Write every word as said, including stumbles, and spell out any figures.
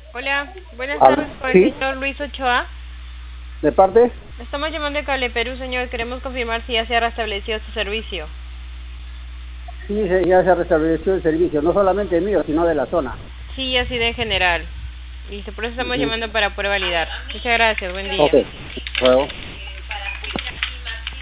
Hola, buenas Aló, tardes con el ¿sí? señor Luis Ochoa. ¿De parte? Estamos llamando de Cable Perú, señor. Queremos confirmar si ya se ha restablecido su servicio. Sí, se- ya se restableció el servicio, no solamente mío, sino de la zona. Sí, así de en general. Listo, por eso estamos Ujú. llamando para poder validar. Muchas gracias, buen día. Ok, luego.